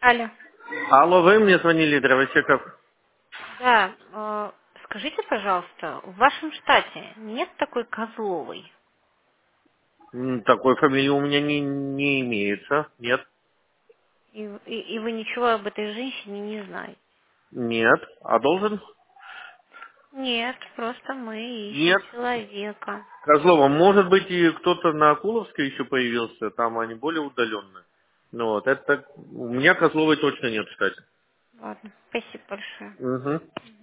Алло. Алло, вы мне звонили, Дровосеков? Да, скажите, пожалуйста, в вашем штате нет такой Козловой? Такой фамилии у меня не имеется. Нет. И вы ничего об этой женщине не знаете? Нет. А должен? Нет, просто мы ищем Нет. человека. Козлова, может быть, и кто-то на Акуловской еще появился, там они более удаленные. Ну вот, это у меня Козловой точно нет, кстати. Ладно, спасибо большое. Угу.